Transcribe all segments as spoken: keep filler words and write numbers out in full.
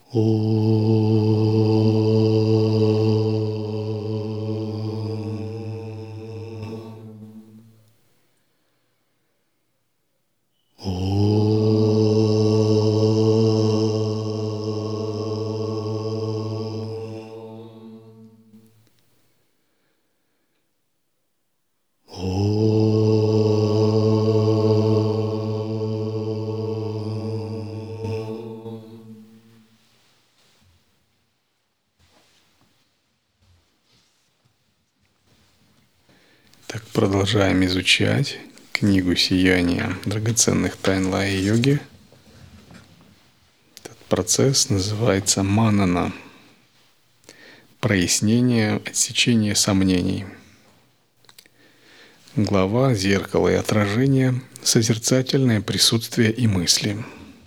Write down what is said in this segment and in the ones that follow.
Так, продолжаем изучать книгу «Сияние драгоценных тайн лая-йоги». Этот процесс называется манана – прояснение, отсечение сомнений. Глава «Зеркало и отражение. Созерцательное присутствие и мысли».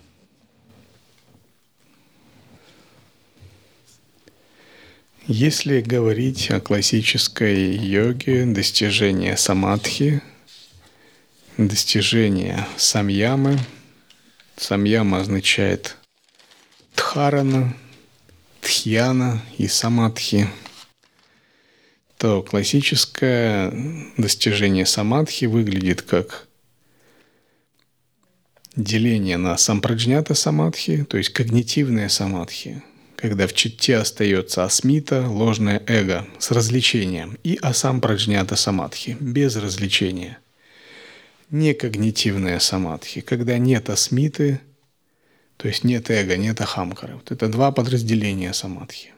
Если говорить о классической йоге, достижение самадхи, достижение самьямы, самьяма означает дхарана, дхьяна и самадхи, то классическое достижение самадхи выглядит как деление на сампраджнята самадхи, то есть когнитивное самадхи, когда в читте остается асмита, ложное эго, с развлечением, и асампраджнята самадхи, без развлечения. Некогнитивная самадхи, когда нет асмиты, то есть нет эго, нет ахамкары. Вот это два подразделения самадхи.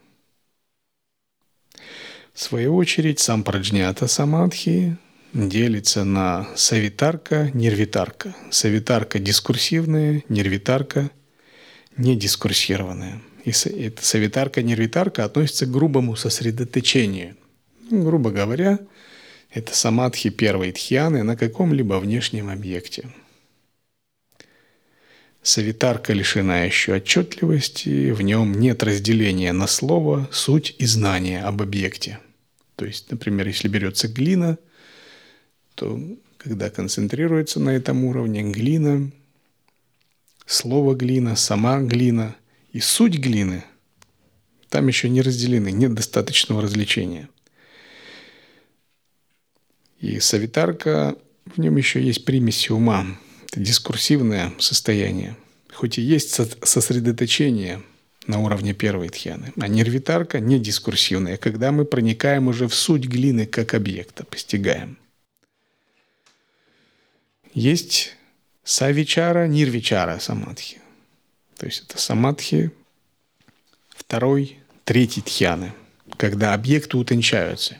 В свою очередь, сампраджнята самадхи делится на савитарка, нирвитарка. Савитарка дискурсивная, нирвитарка недискурсированная. И эта савитарка, нирвитарка относится к грубому сосредоточению. Ну, грубо говоря, это самадхи первой дхьяны на каком-либо внешнем объекте. Савитарка лишена еще отчетливости, в нем нет разделения на слово, суть и знание об объекте. То есть, например, если берется глина, то когда концентрируется на этом уровне глина, слово глина, сама глина и суть глины, там еще не разделены, нет достаточного развлечения. И савитарка, в нем еще есть примеси ума. Это дискурсивное состояние. Хоть и есть сосредоточение на уровне первой дхьяны. А нирвитарка не дискурсивная, когда мы проникаем уже в суть глины как объекта, постигаем. Есть савичара, нирвичара самадхи. То есть это самадхи второй, третьей дхьяны, когда объекты утончаются.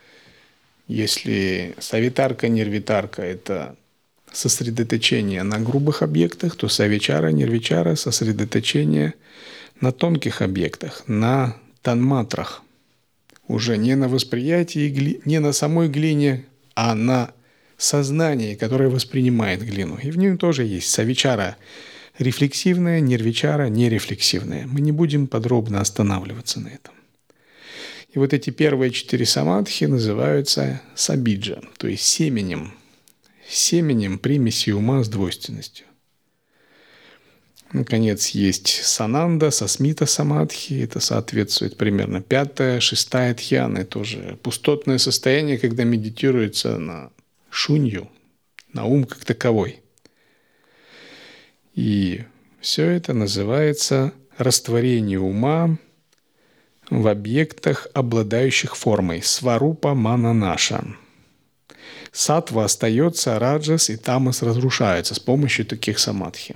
Если савитарка, нирвитарка – это сосредоточение на грубых объектах, то савичара, нирвичара – сосредоточение на тонких объектах, на танматрах. Уже не на восприятии, не на самой глине, а на сознании, которое воспринимает глину. И в нем тоже есть савичара рефлексивная, нирвичара нерефлексивная. Мы не будем подробно останавливаться на этом. И вот эти первые четыре самадхи называются сабиджа, то есть семенем, семенем примеси ума с двойственностью. Наконец, есть сананда, сасмита самадхи, это соответствует примерно пятая, шестая дхьяны, тоже пустотное состояние, когда медитируется на шунью, на ум как таковой. И все это называется растворение ума в объектах, обладающих формой сварупа мананаша. Саттва остается, раджас и тамас разрушаются с помощью таких самадхи.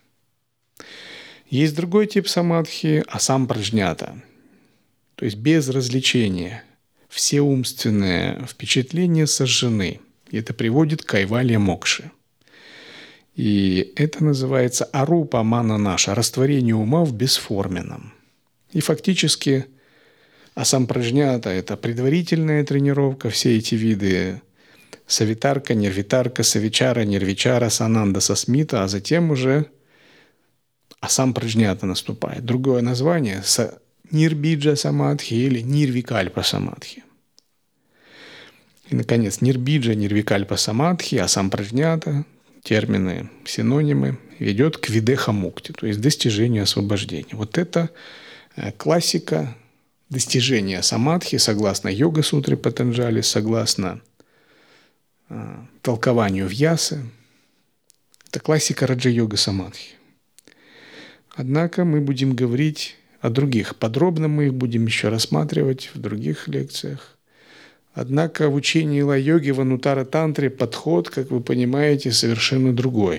Есть другой тип самадхи – асампраджнята, то есть без развлечения. Все умственные впечатления сожжены. И это приводит к кайвалья мокши. И это называется арупа мананаша, растворение ума в бесформенном. И фактически асампраджнята – это предварительная тренировка, все эти виды савитарка, нирвитарка, савичара, нирвичара, сананда, сасмита, а затем уже асампраджнята наступает. Другое название – нирбиджа самадхи или нирвикальпа самадхи. И, наконец, нирбиджа, нирвикальпа самадхи, асампраджнята – термины, синонимы, ведет к видеха-мукти, то есть достижению освобождения. Вот это классика достижения самадхи, согласно йога-сутре Патанджали, согласно э, толкованию Вьясы. Это классика раджа-йога самадхи. Однако мы будем говорить о других. Подробно мы их будем еще рассматривать в других лекциях. Однако в учении ла-йоги в анутара-тантре подход, как вы понимаете, совершенно другой.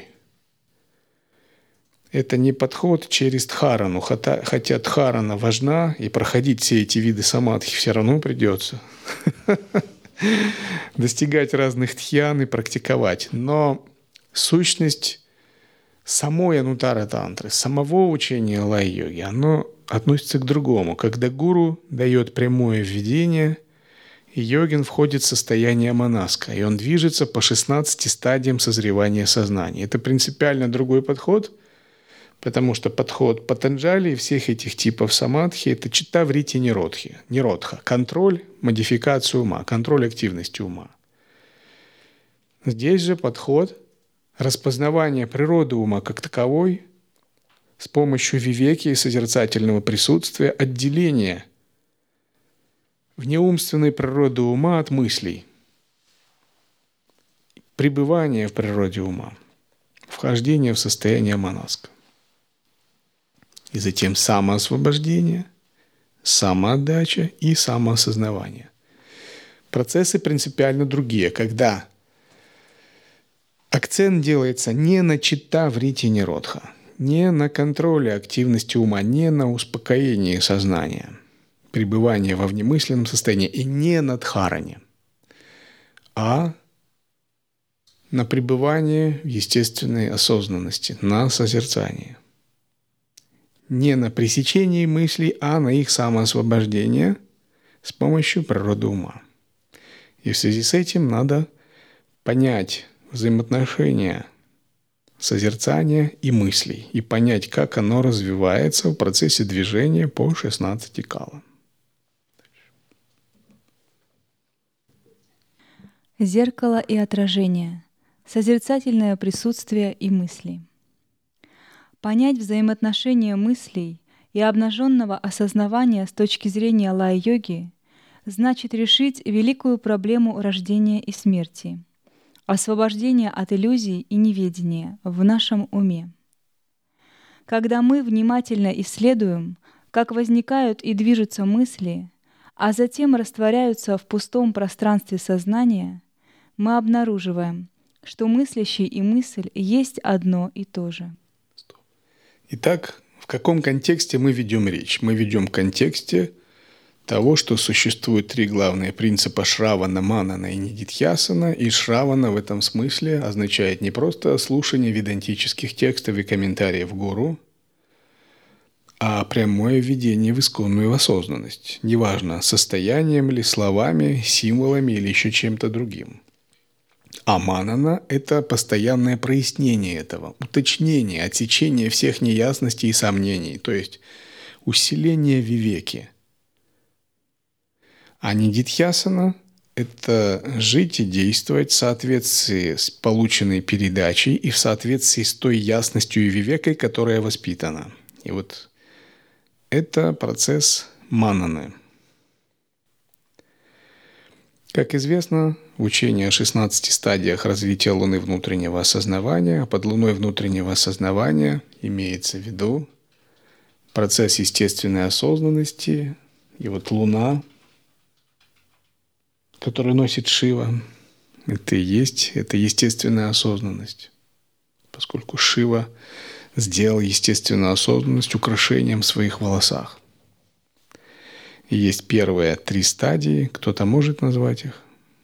Это не подход через дхарану, хотя, хотя дхарана важна, и проходить все эти виды самадхи все равно придется. Достигать разных дхьян и практиковать. Но сущность самой анутара-тантры, самого учения лай-йоги, оно относится к другому. Когда гуру дает прямое введение, и йогин входит в состояние монаска, и он движется по шестнадцати стадиям созревания сознания. Это принципиально другой подход, потому что подход Патанджали и всех этих типов самадхи – это читта врити ниродхи, ниродха, контроль, модификацию ума, контроль активности ума. Здесь же подход распознавания природы ума как таковой с помощью вивеки и созерцательного присутствия, отделения внеумственной природы ума от мыслей, пребывание в природе ума, вхождение в состояние монаска. И затем самоосвобождение, самоотдача и самоосознавание. Процессы принципиально другие, когда акцент делается не на читта врити ниродха, не на контроле активности ума, не на успокоении сознания, пребывание во внемысленном состоянии и не на дхаране, а на пребывание в естественной осознанности, на созерцании. Не на пресечении мыслей, а на их самоосвобождение с помощью природы ума. И в связи с этим надо понять взаимоотношения созерцания и мыслей и понять, как оно развивается в процессе движения по шестнадцати калам. Зеркало и отражение. Созерцательное присутствие и мысли. Понять взаимоотношения мыслей и обнаженного осознавания с точки зрения лай-йоги значит решить великую проблему рождения и смерти, освобождения от иллюзий и неведения в нашем уме. Когда мы внимательно исследуем, как возникают и движутся мысли, а затем растворяются в пустом пространстве сознания, мы обнаруживаем, что мыслящий и мысль есть одно и то же. Итак, в каком контексте мы ведем речь? Мы ведем в контексте того, что существуют три главные принципа Шравана, Манана и Нидидхьясана, и Шравана в этом смысле означает не просто слушание ведантических текстов и комментариев гуру, а прямое введение в исконную осознанность, неважно, состоянием ли, словами, символами или еще чем-то другим. А манана – это постоянное прояснение этого, уточнение, отсечение всех неясностей и сомнений, то есть усиление вивеки. А нидидхьясана – это жить и действовать в соответствии с полученной передачей и в соответствии с той ясностью и вивекой, которая воспитана. И вот это процесс мананы. Как известно, учение о шестнадцати стадиях развития луны внутреннего осознавания, а под луной внутреннего осознавания имеется в виду процесс естественной осознанности. И вот луна, которую носит Шива, это и есть, это естественная осознанность, поскольку Шива сделал естественную осознанность украшением в своих волосах. И есть первые три стадии. Кто-то может назвать их?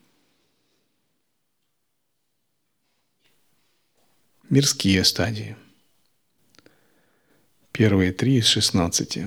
Мирские стадии. Первые три из шестнадцати.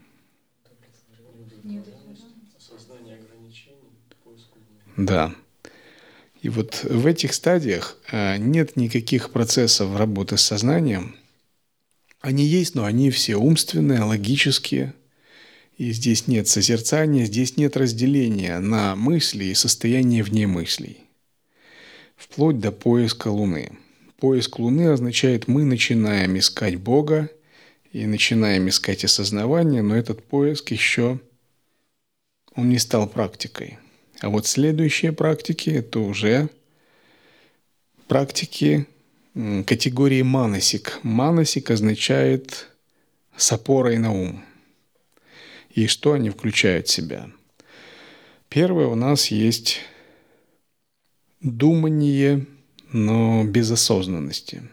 Да. И вот в этих стадиях нет никаких процессов работы с сознанием. Они есть, но они все умственные, логические. И здесь нет созерцания, здесь нет разделения на мысли и состояние вне мыслей. Вплоть до поиска Луны. Поиск Луны означает, мы начинаем искать Бога и начинаем искать осознавание, но этот поиск еще, он не стал практикой. А вот следующие практики – это уже практики категории манасик. Манасик означает с опорой на ум. И что они включают в себя? Первое, у нас есть думание, но без осознанности.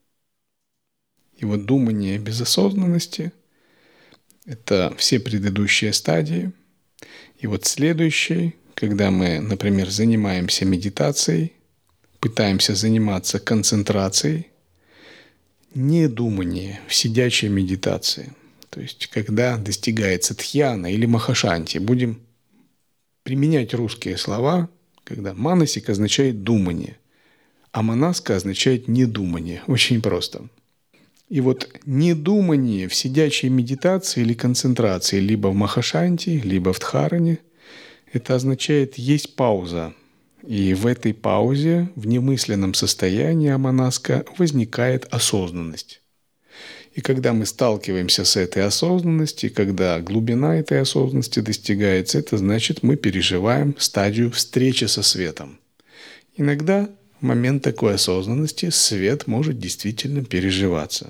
И вот думание без осознанности – это все предыдущие стадии. И вот следующий, когда мы, например, занимаемся медитацией, пытаемся заниматься концентрацией, не думание в сидячей медитации. То есть, когда достигается дхьяна или махашанти, будем применять русские слова, когда манасик означает думание, а манаска означает недумание. Очень просто. И вот недумание в сидячей медитации или концентрации, либо в махашанти, либо в дхаране, это означает есть пауза. И в этой паузе, в немысленном состоянии аманаска, возникает осознанность. И когда мы сталкиваемся с этой осознанностью, когда глубина этой осознанности достигается, это значит, мы переживаем стадию встречи со светом. Иногда в момент такой осознанности свет может действительно переживаться.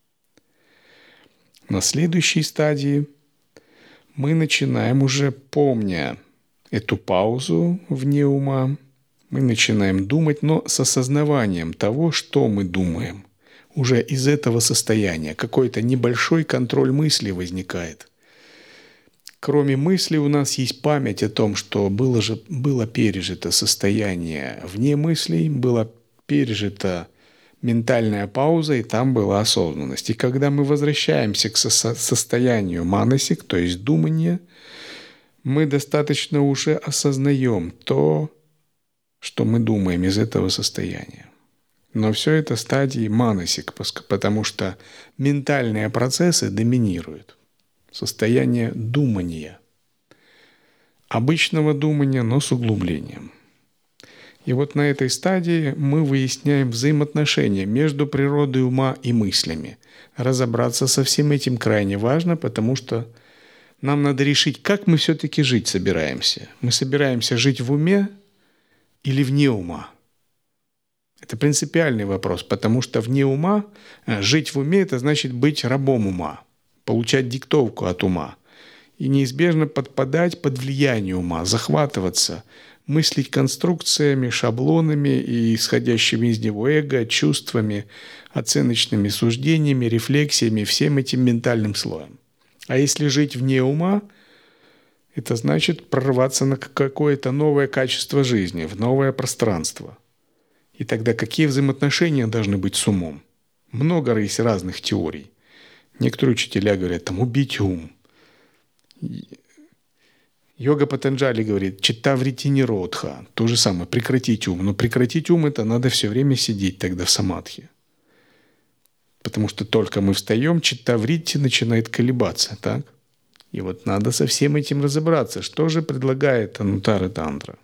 На следующей стадии мы начинаем уже, помня эту паузу вне ума, мы начинаем думать, но с осознаванием того, что мы думаем. Уже из этого состояния какой-то небольшой контроль мысли возникает. Кроме мысли у нас есть память о том, что было, же, было пережито состояние вне мыслей, была пережита ментальная пауза, и там была осознанность. И когда мы возвращаемся к со- состоянию манасик, то есть думания, мы достаточно уже осознаем то, что мы думаем из этого состояния. Но все это стадии манасик, потому что ментальные процессы доминируют. Состояние думания. Обычного думания, но с углублением. И вот на этой стадии мы выясняем взаимоотношения между природой ума и мыслями. Разобраться со всем этим крайне важно, потому что нам надо решить, как мы все-таки жить собираемся. Мы собираемся жить в уме или вне ума? Это принципиальный вопрос, потому что вне ума, жить в уме – это значит быть рабом ума, получать диктовку от ума и неизбежно подпадать под влияние ума, захватываться, мыслить конструкциями, шаблонами и исходящими из него эго, чувствами, оценочными суждениями, рефлексиями, всем этим ментальным слоем. А если жить вне ума, это значит прорваться на какое-то новое качество жизни, в новое пространство. И тогда какие взаимоотношения должны быть с умом? Много есть разных теорий. Некоторые учителя говорят, там, убить ум. Йога Патанджали говорит, читтаврити ниродха. То же самое, прекратить ум. Но прекратить ум – это надо все время сидеть тогда в самадхи. Потому что только мы встаем, читтаврити начинает колебаться, так? И вот надо со всем этим разобраться. Что же предлагает Анутара Тантра?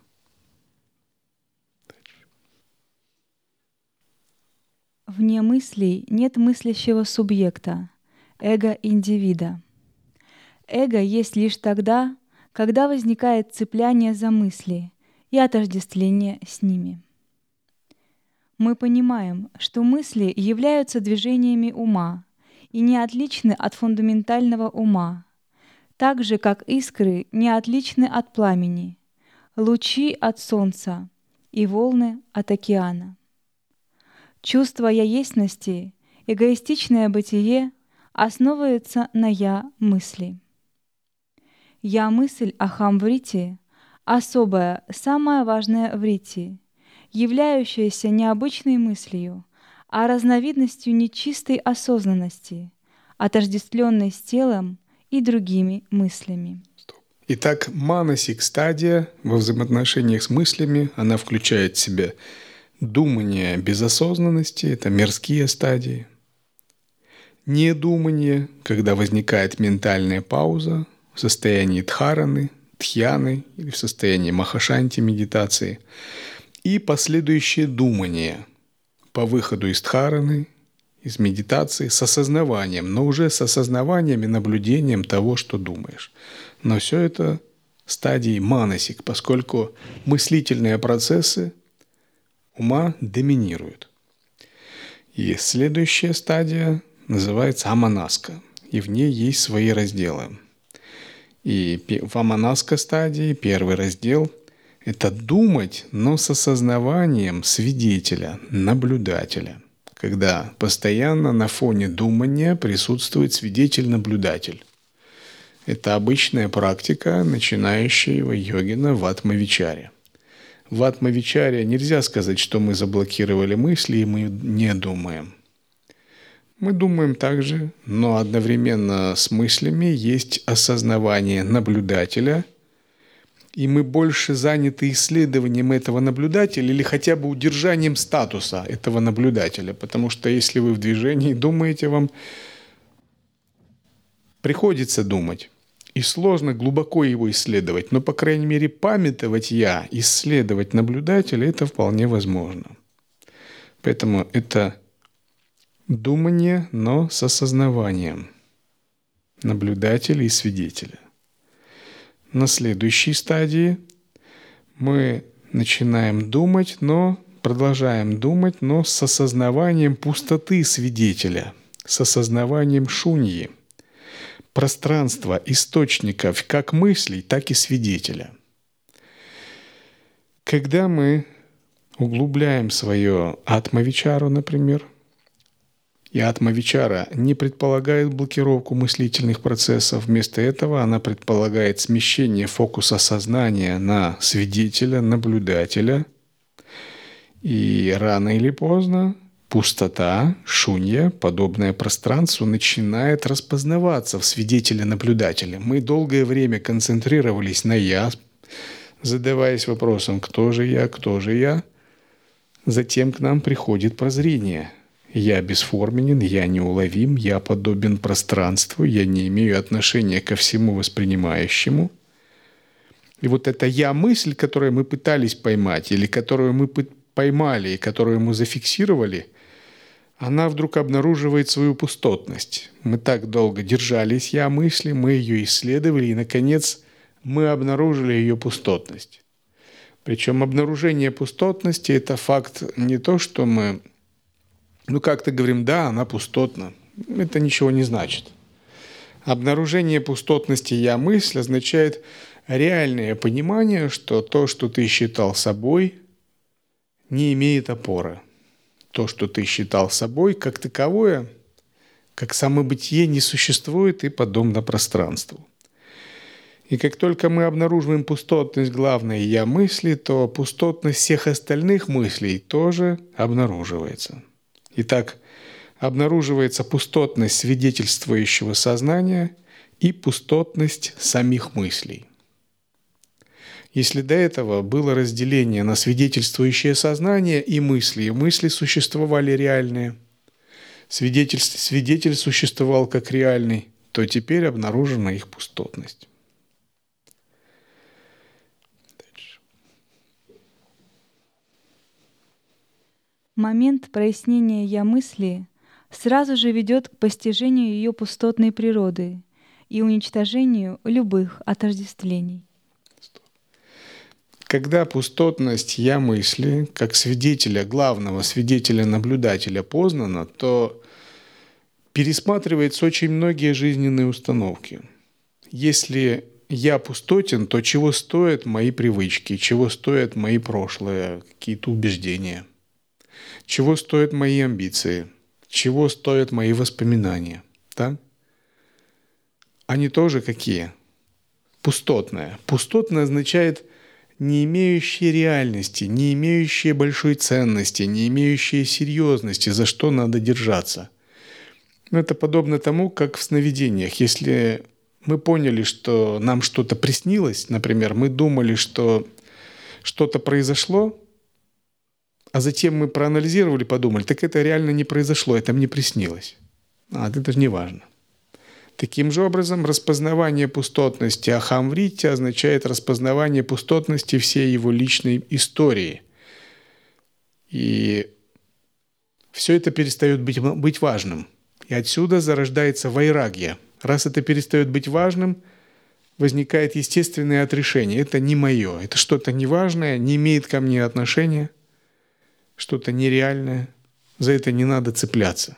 Вне мыслей нет мыслящего субъекта, эго-индивида. Эго есть лишь тогда, когда возникает цепляние за мысли и отождествление с ними. Мы понимаем, что мысли являются движениями ума и не отличны от фундаментального ума, так же, как искры не отличны от пламени, лучи от солнца и волны от океана. Чувство я-естности, эгоистичное бытие основывается на «я-мысли». Я-мысль Ахам-врити — особая, самая важная врити, являющаяся не обычной мыслью, а разновидностью нечистой осознанности, отождествленной с телом и другими мыслями. Итак, манасик стадия во взаимоотношениях с мыслями, она включает в себя думание без осознанности – это мирские стадии. Недумание, когда возникает ментальная пауза в состоянии дхараны, дхьяны или в состоянии махашанти медитации. И последующее думание, по выходу из дхараны, из медитации, с осознаванием, но уже с осознаванием и наблюдением того, что думаешь. Но все это стадии манасик, поскольку мыслительные процессы ума доминируют. И следующая стадия называется аманаска, и в ней есть свои разделы. И в аманаска стадии первый раздел – это думать, но с осознаванием свидетеля, наблюдателя, когда постоянно на фоне думания присутствует свидетель-наблюдатель. Это обычная практика начинающего йогина в атмавичаре. В атмавичаре нельзя сказать, что мы заблокировали мысли и мы не думаем. Мы думаем также, но одновременно с мыслями есть осознавание наблюдателя, и мы больше заняты исследованием этого наблюдателя или хотя бы удержанием статуса этого наблюдателя, потому что если вы в движении думаете, вам приходится думать. И сложно глубоко его исследовать, но, по крайней мере, памятовать я, исследовать наблюдателя – это вполне возможно. Поэтому это думание, но с осознаванием наблюдателя и свидетеля. На следующей стадии мы начинаем думать, но продолжаем думать, но с осознаванием пустоты свидетеля, с осознаванием шуньи, пространства, источников как мыслей, так и свидетеля. Когда мы углубляем свое атмавичару, например, и атмавичара не предполагает блокировку мыслительных процессов, вместо этого она предполагает смещение фокуса сознания на свидетеля, наблюдателя, и рано или поздно пустота, шунья, подобное пространству, начинает распознаваться в свидетеле-наблюдателе. Мы долгое время концентрировались на «я», задаваясь вопросом «кто же я, кто же я?». Затем к нам приходит прозрение. Я бесформенен, я неуловим, я подобен пространству, я не имею отношения ко всему воспринимающему. И вот эта «я-мысль», которую мы пытались поймать, или которую мы поймали, и которую мы зафиксировали, она вдруг обнаруживает свою пустотность. Мы так долго держались «я-мысли», мы ее исследовали, и, наконец, мы обнаружили ее пустотность. Причем обнаружение пустотности – это факт не то, что мы, ну как-то говорим, да, она пустотна. Это ничего не значит. Обнаружение пустотности «я-мысль» означает реальное понимание, что то, что ты считал собой, не имеет опоры. То, что ты считал собой, как таковое, как самобытие, не существует и подобно пространству. И как только мы обнаруживаем пустотность главной «я-мысли», то пустотность всех остальных мыслей тоже обнаруживается. Итак, обнаруживается пустотность свидетельствующего сознания и пустотность самих мыслей. Если до этого было разделение на свидетельствующее сознание и мысли, и мысли существовали реальные, свидетель, свидетель существовал как реальный, то теперь обнаружена их пустотность. Момент прояснения «я-мысли» сразу же ведет к постижению ее пустотной природы и уничтожению любых отождествлений. Когда пустотность «я-мысли» как свидетеля, главного свидетеля-наблюдателя познана, то пересматриваются очень многие жизненные установки. Если я пустотен, то чего стоят мои привычки, чего стоят мои прошлые какие-то убеждения, чего стоят мои амбиции, чего стоят мои воспоминания. Да? Они тоже какие? Пустотные. Пустотное означает не имеющие реальности, не имеющие большой ценности, не имеющие серьезности, за что надо держаться. Это подобно тому, как в сновидениях. Если мы поняли, что нам что-то приснилось, например, мы думали, что что-то произошло, а затем мы проанализировали, подумали, так это реально не произошло, это мне приснилось. А это же не важно. Таким же образом, распознавание пустотности ахамврити означает распознавание пустотности всей его личной истории. И все это перестает быть, быть важным. И отсюда зарождается вайрагья. Раз это перестает быть важным, возникает естественное отрешение. Это не мое, это что-то неважное, не имеет ко мне отношения, что-то нереальное. За это не надо цепляться.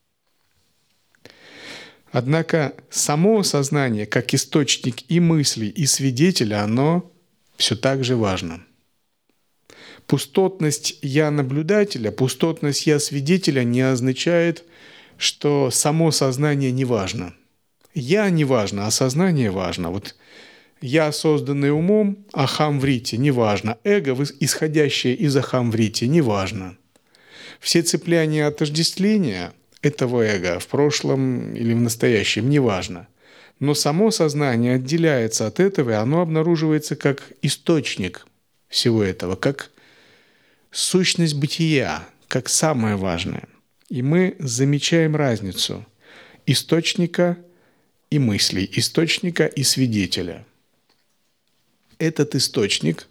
Однако само сознание, как источник и мысли, и свидетеля, оно все так же важно. Пустотность «я» наблюдателя, пустотность «я» свидетеля не означает, что само сознание не важно. «Я» не важно, а сознание важно. Вот «я», созданный умом, ахам врити, не важно. Эго, исходящее из ахам врити, не важно. Все цепляния отождествления этого эго в прошлом или в настоящем, не важно. Но само сознание отделяется от этого, и оно обнаруживается как источник всего этого, как сущность бытия, как самое важное. И мы замечаем разницу источника и мыслей, источника и свидетеля. Этот источник,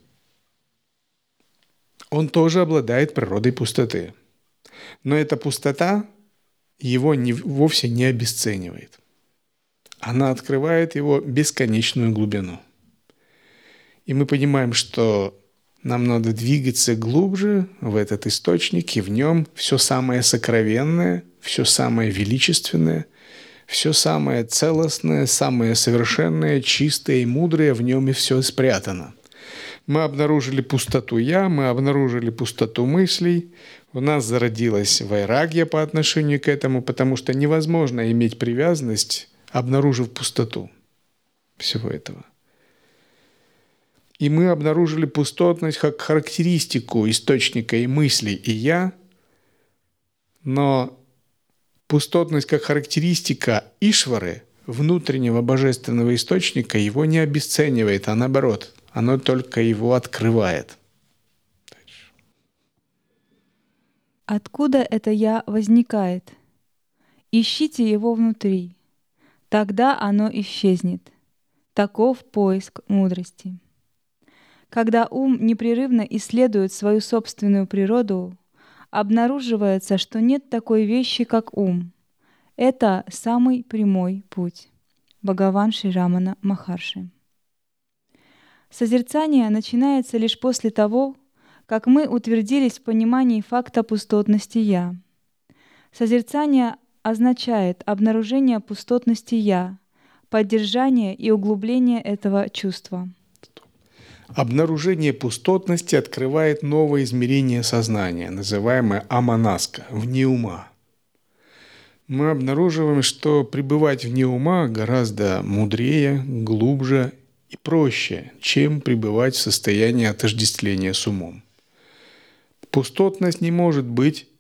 он тоже обладает природой пустоты. Но эта пустота его не, вовсе не обесценивает. Она открывает его бесконечную глубину. И мы понимаем, что нам надо двигаться глубже в этот источник, и в нем все самое сокровенное, все самое величественное, все самое целостное, самое совершенное, чистое и мудрое в нем и все спрятано. Мы обнаружили пустоту «я», мы обнаружили пустоту мыслей, у нас зародилась вайрагья по отношению к этому, потому что невозможно иметь привязанность, обнаружив пустоту всего этого. И мы обнаружили пустотность как характеристику источника и мыслей и «я», но пустотность как характеристика Ишвары, внутреннего божественного источника, его не обесценивает, а наоборот, оно только его открывает. Откуда это «я» возникает? Ищите его внутри. Тогда оно исчезнет. Таков поиск мудрости. Когда ум непрерывно исследует свою собственную природу, обнаруживается, что нет такой вещи, как ум. Это самый прямой путь. Бхагаван Шри Рамана Махарши. Созерцание начинается лишь после того, как мы утвердились в понимании факта пустотности «я». Созерцание означает обнаружение пустотности «я», поддержание и углубление этого чувства. Обнаружение пустотности открывает новое измерение сознания, называемое аманаска, вне ума. Мы обнаруживаем, что пребывать вне ума гораздо мудрее, глубже и проще, чем пребывать в состоянии отождествления с умом. Пустотность не может быть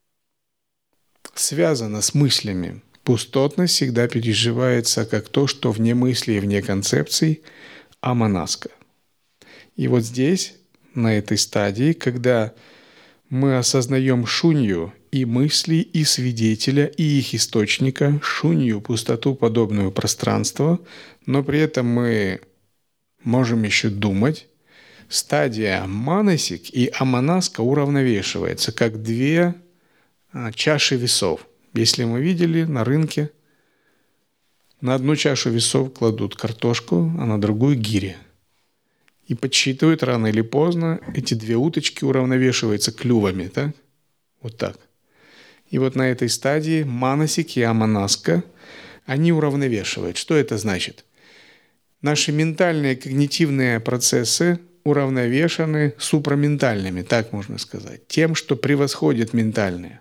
связана с мыслями. Пустотность всегда переживается как то, что вне мыслей и вне концепций, аманаска. И вот здесь, на этой стадии, когда мы осознаем шунью и мысли, и свидетеля, и их источника, шунью, пустоту, подобную пространству, но при этом мы можем еще думать, стадия манасик и аманаска уравновешивается, как две чаши весов. Если мы видели на рынке, на одну чашу весов кладут картошку, а на другую гири. И подсчитывают рано или поздно, эти две уточки уравновешиваются клювами, так? Вот так. И вот на этой стадии манасик и аманаска, они уравновешивают. Что это значит? Наши ментальные когнитивные процессы уравновешены супраментальными, так можно сказать, тем, что превосходит ментальные,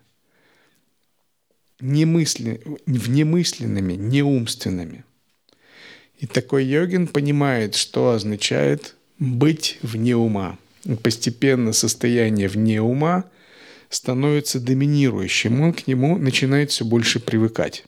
немысли, внемысленными, неумственными. И такой йогин понимает, что означает быть вне ума. И постепенно состояние вне ума становится доминирующим, он к нему начинает все больше привыкать.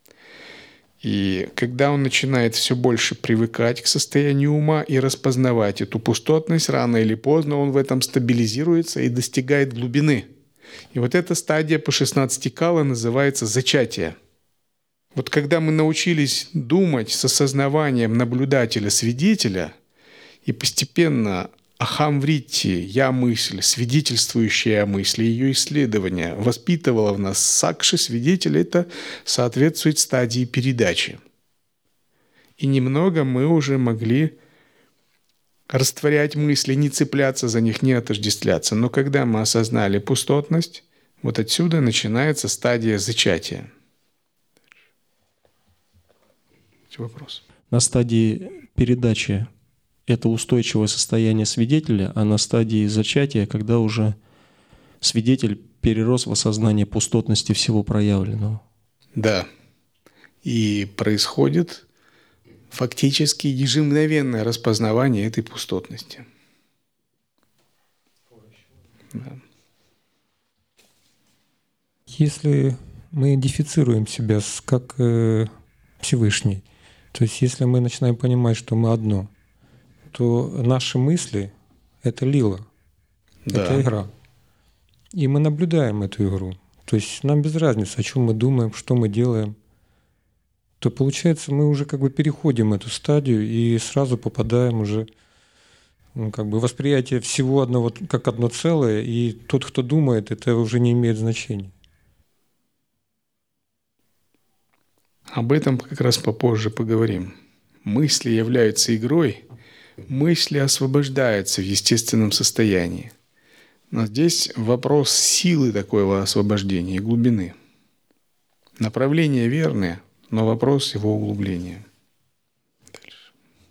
И когда он начинает все больше привыкать к состоянию ума и распознавать эту пустотность, рано или поздно он в этом стабилизируется и достигает глубины. И вот эта стадия по шестнадцати кала называется зачатие. Вот когда мы научились думать с осознаванием наблюдателя-свидетеля и постепенно ахамвритти, я-мысль, свидетельствующая о мысли, ее исследование, воспитывало в нас сакши, свидетель, это соответствует стадии передачи. И немного мы уже могли растворять мысли, не цепляться за них, не отождествляться. Но когда мы осознали пустотность, вот отсюда начинается стадия зачатия. Вопрос. На стадии передачи это устойчивое состояние свидетеля, а на стадии зачатия, когда уже свидетель перерос в осознание пустотности всего проявленного. Да. И происходит фактически ежемгновенное распознавание этой пустотности. Да. Если мы идентифицируем себя с, как э, Всевышний, то есть если мы начинаем понимать, что мы одно, то наши мысли — это лила, Да. это игра. И мы наблюдаем эту игру. То есть нам без разницы, о чем мы думаем, что мы делаем. То получается, мы уже как бы переходим эту стадию и сразу попадаем уже ну, как бы восприятие всего одного как одно целое, и тот, кто думает, это уже не имеет значения. Об этом как раз попозже поговорим. Мысли являются игрой, мысли освобождаются в естественном состоянии. Но здесь вопрос силы такого освобождения и глубины. Направление верное, но вопрос его углубления. Дальше.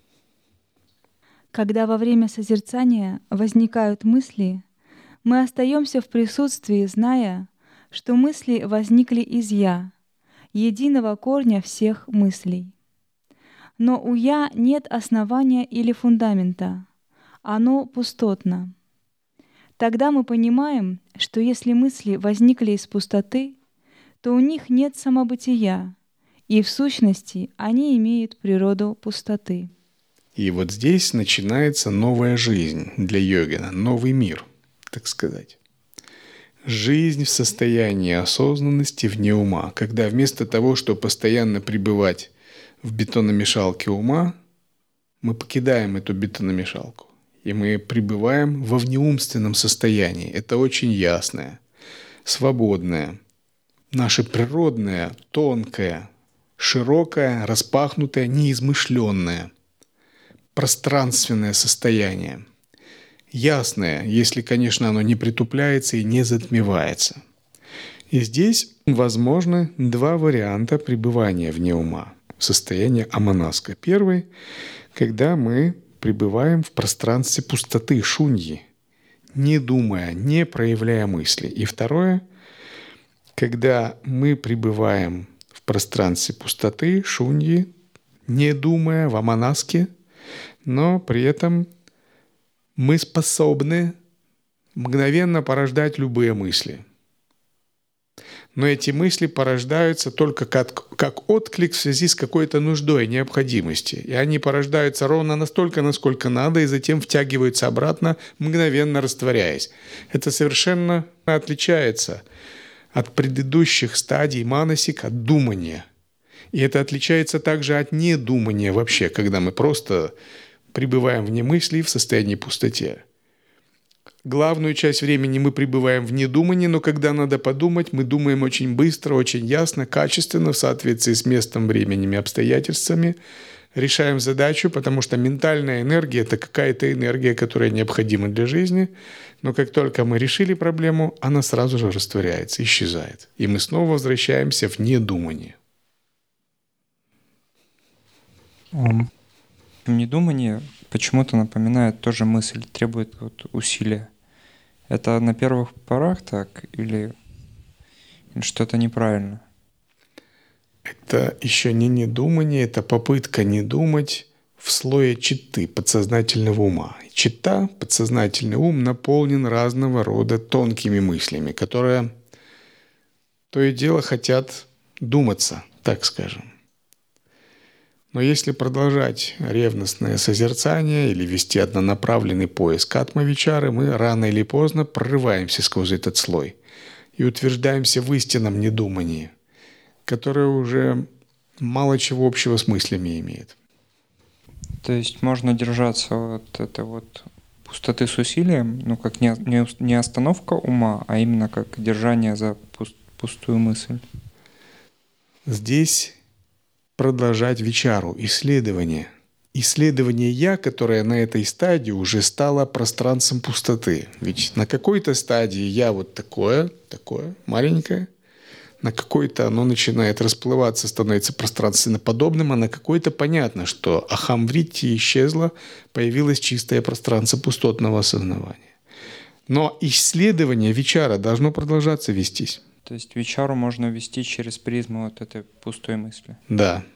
Когда во время созерцания возникают мысли, мы остаемся в присутствии, зная, что мысли возникли из «я», единого корня всех мыслей. Но у «я» нет основания или фундамента, оно пустотно. Тогда мы понимаем, что если мысли возникли из пустоты, то у них нет самобытия, и в сущности они имеют природу пустоты. И вот здесь начинается новая жизнь для йогина, новый мир, так сказать. Жизнь в состоянии осознанности вне ума, когда вместо того, чтобы постоянно пребывать в бетономешалке ума, мы покидаем эту бетономешалку, и мы пребываем во внеумственном состоянии. Это очень ясное, свободное, наше природное, тонкое, широкое, распахнутое, неизмышленное, пространственное состояние. Ясное, если, конечно, оно не притупляется и не затмевается. И здесь возможны два варианта пребывания вне ума, в состоянии аманаска. Первый, когда мы пребываем в пространстве пустоты, шуньи, не думая, не проявляя мысли. И второе, когда мы пребываем в пространстве пустоты, шуньи, не думая, в аманаске, но при этом мы способны мгновенно порождать любые мысли. Но эти мысли порождаются только как, как отклик в связи с какой-то нуждой, необходимостью. И они порождаются ровно настолько, насколько надо, и затем втягиваются обратно, мгновенно растворяясь. Это совершенно отличается от предыдущих стадий манасик, от думания. И это отличается также от недумания вообще, когда мы просто пребываем вне мыслей в состоянии пустоте. Главную часть времени мы пребываем в недумании, но когда надо подумать, мы думаем очень быстро, очень ясно, качественно, в соответствии с местом, временем и обстоятельствами. Решаем задачу, потому что ментальная энергия – это какая-то энергия, которая необходима для жизни. Но как только мы решили проблему, она сразу же растворяется, исчезает. И мы снова возвращаемся в недумание. Недумание почему-то напоминает тоже мысль, требует вот усилия. Это на первых порах так или, или что-то неправильно? Это еще не недумание, это попытка не думать в слое читты, подсознательного ума. Читта, подсознательный ум, наполнен разного рода тонкими мыслями, которые то и дело хотят думаться, так скажем. Но если продолжать ревностное созерцание или вести однонаправленный поиск атма-вичары, мы рано или поздно прорываемся сквозь этот слой и утверждаемся в истинном недумании, которое уже мало чего общего с мыслями имеет. То есть можно держаться вот это вот пустоты с усилием, ну как не, не, не остановка ума, а именно как держание за пуст, пустую мысль. Здесь продолжать вичару, исследование. Исследование «я», которое на этой стадии уже стало пространством пустоты. Ведь на какой-то стадии «я» вот такое, такое, маленькое, на какой-то оно начинает расплываться, становится пространственноподобным, а на какой-то понятно, что ахамвритти исчезло, появилось чистое пространство пустотного осознавания. Но исследование вичара должно продолжаться вестись. То есть вичару можно вести через призму вот этой пустой мысли. Да.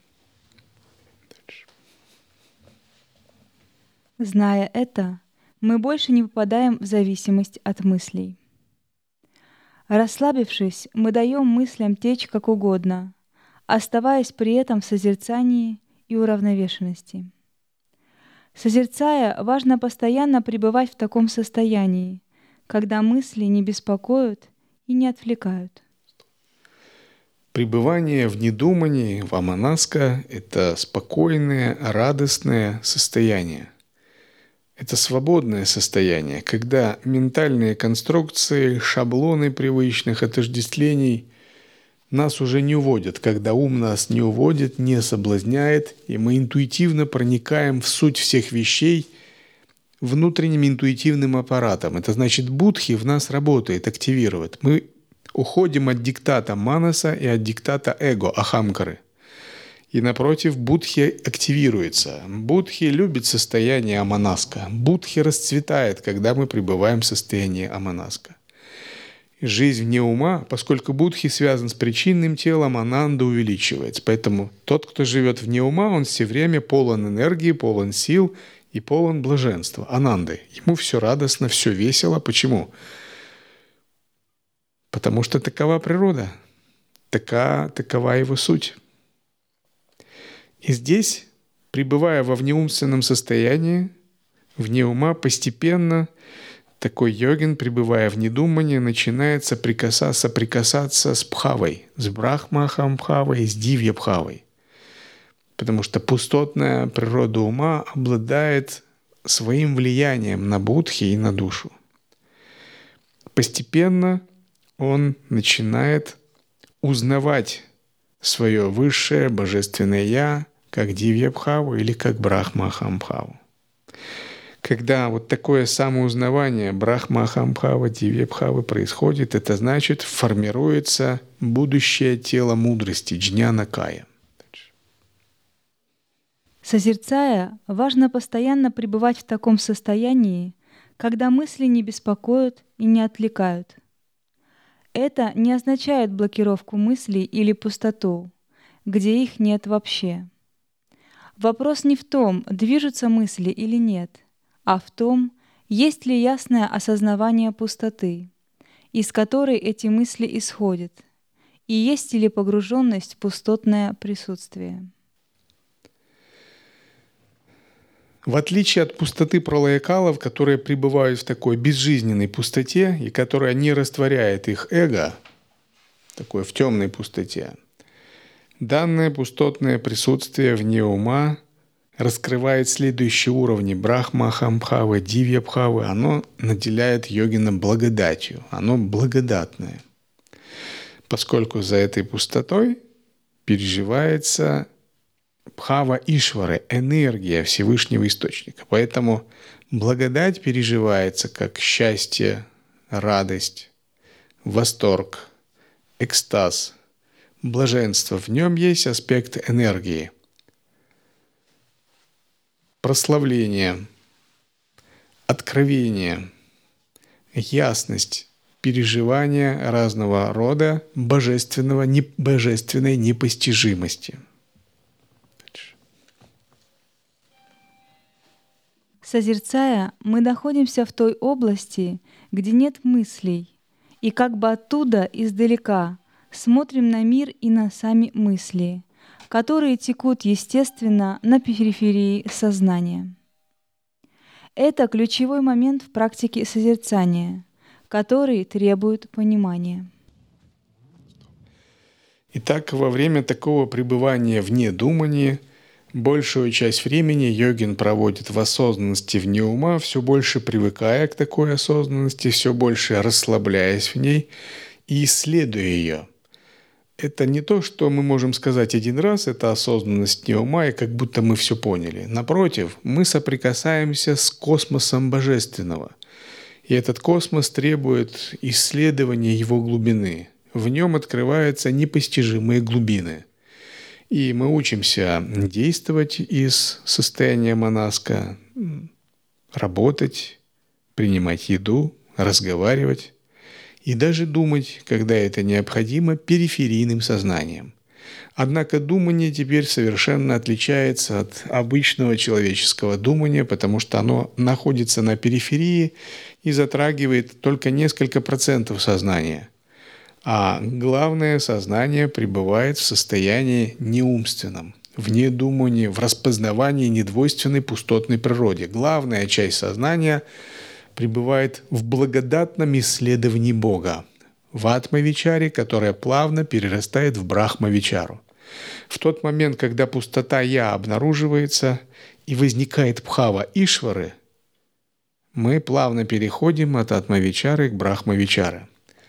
Зная это, мы больше не попадаем в зависимость от мыслей. Расслабившись, мы даем мыслям течь как угодно, оставаясь при этом в созерцании и уравновешенности. Созерцая, важно постоянно пребывать в таком состоянии, когда мысли не беспокоят и не отвлекают. Пребывание в недумании, в аманаска — это спокойное, радостное состояние. Это свободное состояние, когда ментальные конструкции, шаблоны привычных отождествлений нас уже не уводят, когда ум нас не уводит, не соблазняет, и мы интуитивно проникаем в суть всех вещей внутренним интуитивным аппаратом. Это значит, будхи в нас работает, активирует. Мы уходим от диктата манаса и от диктата эго, ахамкары. И напротив, будхи активируется. Будхи любит состояние аманаска. Будхи расцветает, когда мы пребываем в состоянии аманаска. Жизнь вне ума, поскольку будхи связан с причинным телом, ананда увеличивается. Поэтому тот, кто живет вне ума, он все время полон энергии, полон сил и полон блаженства, ананды. Ему все радостно, все весело. Почему? Потому что такова природа, така, такова его суть. И здесь, пребывая во внеумственном состоянии, вне ума, постепенно такой йогин, пребывая в недумании, начинает соприкасаться, соприкасаться с бхавой, с брахмахамбхавой, с дивьябхавой. Потому что пустотная природа ума обладает своим влиянием на будхи и на душу. Постепенно он начинает узнавать свое высшее божественное «Я», как дивьябхаву или как брахмахамбхаву. Когда вот такое самоузнавание брахмахамбхава, дивьябхавы происходит, это значит, формируется будущее тело мудрости, джняна-кая. Созерцая, важно постоянно пребывать в таком состоянии, когда мысли не беспокоят и не отвлекают. Это не означает блокировку мыслей или пустоту, где их нет вообще. Вопрос не в том, движутся мысли или нет, а в том, есть ли ясное осознавание пустоты, из которой эти мысли исходят, и есть ли погруженность в пустотное присутствие. В отличие от пустоты пралаякалов, которые пребывают в такой безжизненной пустоте и которая не растворяет их эго, такой в темной пустоте, данное пустотное присутствие вне ума раскрывает следующие уровни брахмахамбхавы, дивьябхавы. Оно наделяет йогина благодатью, оно благодатное, поскольку за этой пустотой переживается бхава Ишвары, энергия Всевышнего Источника. Поэтому благодать переживается как счастье, радость, восторг, экстаз, блаженство. В нем есть аспект энергии, прославление, откровение, ясность, переживание разного рода божественного, не, божественной непостижимости. Созерцая, мы находимся в той области, где нет мыслей, и как бы оттуда, издалека, смотрим на мир и на сами мысли, которые текут естественно на периферии сознания. Это ключевой момент в практике созерцания, который требует понимания. Итак, во время такого пребывания вне думания Большую часть времени йогин проводит в осознанности вне ума, все больше привыкая к такой осознанности, все больше расслабляясь в ней и исследуя ее. Это не то, что мы можем сказать один раз, это осознанность вне ума, и как будто мы все поняли. Напротив, мы соприкасаемся с космосом божественного. И этот космос требует исследования его глубины. В нем открываются непостижимые глубины. И мы учимся действовать из состояния монаска, работать, принимать еду, разговаривать и даже думать, когда это необходимо, периферийным сознанием. Однако думание теперь совершенно отличается от обычного человеческого думания, потому что оно находится на периферии и затрагивает только несколько процентов сознания. А главное, сознание пребывает в состоянии неумственном, в недумании, в распознавании недвойственной пустотной природе. Главная часть сознания пребывает в благодатном исследовании Бога, в атма-вичаре, которая плавно перерастает в брахма-вичару. В тот момент, когда пустота «я» обнаруживается и возникает бхава Ишвары, мы плавно переходим от атма-вичары к брахма-вичаре.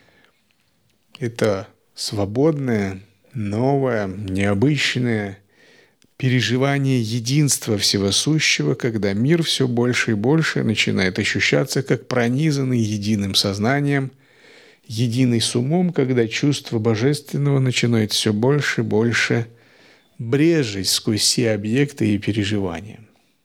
Это свободное, новое, необычное переживание единства всего сущего, когда мир все больше и больше начинает ощущаться как пронизанный единым сознанием, единый с умом, когда чувство божественного начинает все больше и больше брезжить сквозь все объекты и переживания.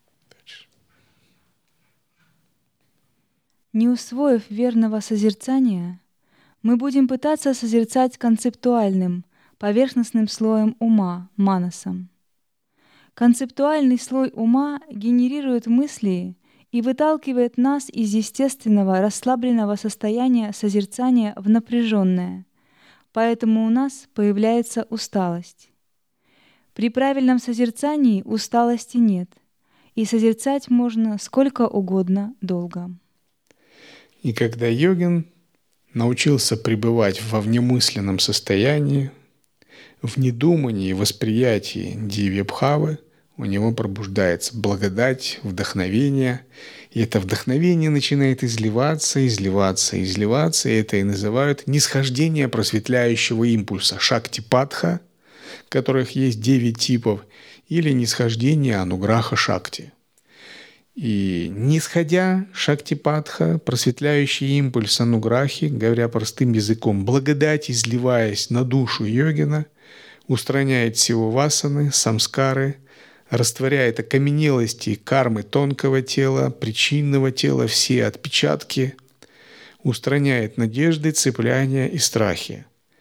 Не усвоив верного созерцания, мы будем пытаться созерцать концептуальным, поверхностным слоем ума, манасом. Концептуальный слой ума генерирует мысли и выталкивает нас из естественного расслабленного состояния созерцания в напряженное, поэтому у нас появляется усталость. При правильном созерцании усталости нет, и созерцать можно сколько угодно долго. И когда йогин научился пребывать во внемысленном состоянии, в недумании и восприятии дивья-бхавы, у него пробуждается благодать, вдохновение, и это вдохновение начинает изливаться, изливаться, изливаться, и это и называют нисхождение просветляющего импульса шакти-падха, которых есть девять типов, или нисхождение ануграха-шакти. И нисходя шакти-падха, просветляющий импульс ануграхи, говоря простым языком, благодать, изливаясь на душу йогина, устраняет всего васаны, самскары, растворяет окаменелости и кармы тонкого тела, причинного тела, все отпечатки, устраняет надежды, цепляния и страхи.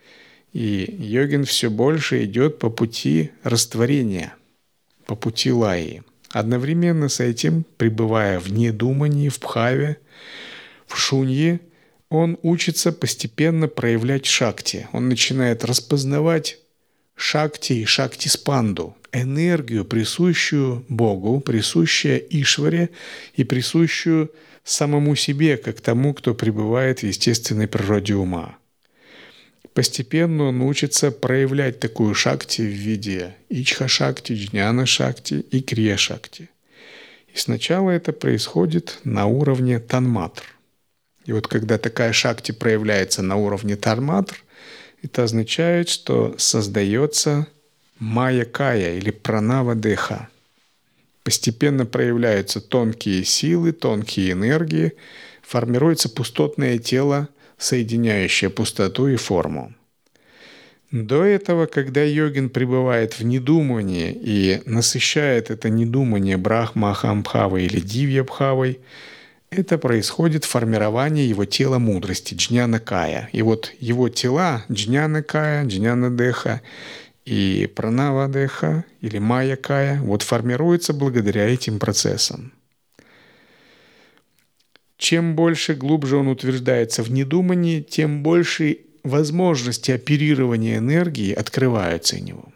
И йогин все больше идет по пути растворения, по пути лайи. Одновременно с этим, пребывая в недумании, в бхаве, в шунье, он учится постепенно проявлять шакти. Он начинает распознавать шакти и шакти-спанду, энергию, присущую Богу, присущую Ишваре и присущую самому себе, как тому, кто пребывает в естественной природе ума. Постепенно он учится проявлять такую шакти в виде ичха-шакти, джняна-шакти и крия-шакти. И сначала это происходит на уровне танматр. И вот когда такая шакти проявляется на уровне танматр, это означает, что создается майя-кая или пранава-деха. Постепенно проявляются тонкие силы, тонкие энергии, формируется пустотное тело, соединяющее пустоту и форму. До этого, когда йогин пребывает в недумании и насыщает это недумание брахма-ахамбхавой или дивья-бхавой, это происходит формирование его тела мудрости, джняна-кая. И вот его тела, джняна-кая, джняна-деха и пранава-деха или майя-кая, вот формируются благодаря этим процессам. Чем больше, глубже он утверждается в недумании, тем больше возможности оперирования энергии открываются у него.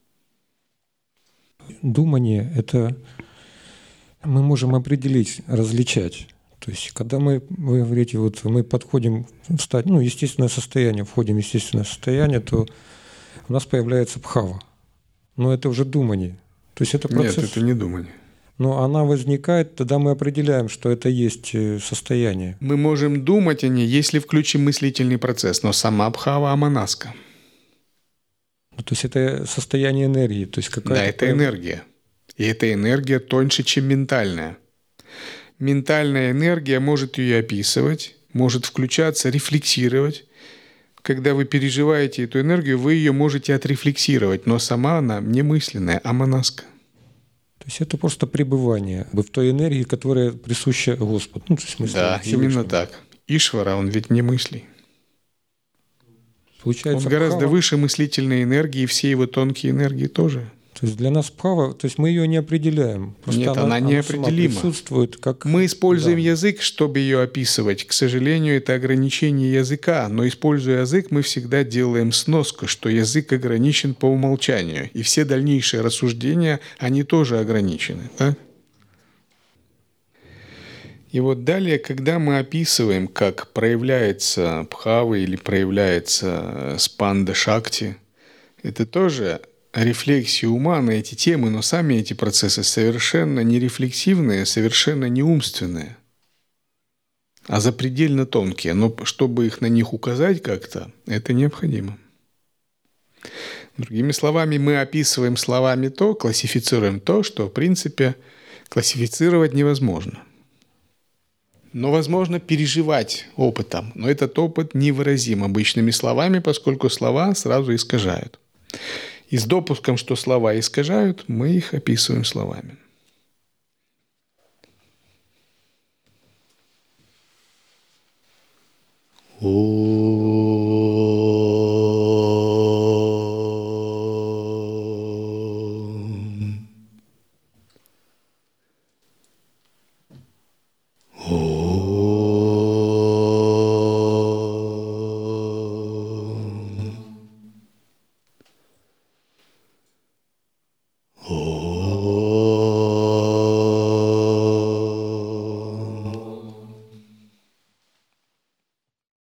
Думание — это мы можем определить, различать. То есть, когда мы, вы говорите, вот мы подходим в стадию, ну, естественное состояние, входим в естественное состояние, то у нас появляется бхава. Но это уже думание. То есть это процесс... Нет, это не думание. Но она возникает, тогда мы определяем, что это есть состояние. Мы можем думать о ней, если включим мыслительный процесс, но сама бхава аманаска. Ну, то есть это состояние энергии. То есть какая-то Да, это энергия. И эта энергия тоньше, чем ментальная. Ментальная энергия может ее описывать, может включаться, рефлексировать. Когда вы переживаете эту энергию, вы ее можете отрефлексировать, но сама она не мысленная, а манаска. То есть это просто пребывание в той энергии, которая присуща Господу. Ну, то есть смысле, Да, именно так. Ишвара, он ведь не мыслей. Получается, он гораздо бхава, выше мыслительной энергии, и все его тонкие энергии тоже. То есть для нас бхава, то есть мы ее не определяем. Просто Нет, она, она неопределима. Присутствует как... Мы используем да. язык, чтобы ее описывать. К сожалению, это ограничение языка. Но используя язык, мы всегда делаем сноску, что язык ограничен по умолчанию. И все дальнейшие рассуждения, они тоже ограничены. Да? И вот далее, когда мы описываем, как проявляется бхава или проявляется спанда шакти, это тоже рефлексия ума на эти темы, но сами эти процессы совершенно не рефлексивные, совершенно не умственные, а запредельно тонкие. Но чтобы их на них указать как-то, это необходимо. Другими словами, мы описываем словами то, классифицируем то, что, в принципе, классифицировать невозможно. Но возможно переживать опытом, но этот опыт невыразим обычными словами, поскольку слова сразу искажают. И с допуском, что слова искажают, мы их описываем словами. О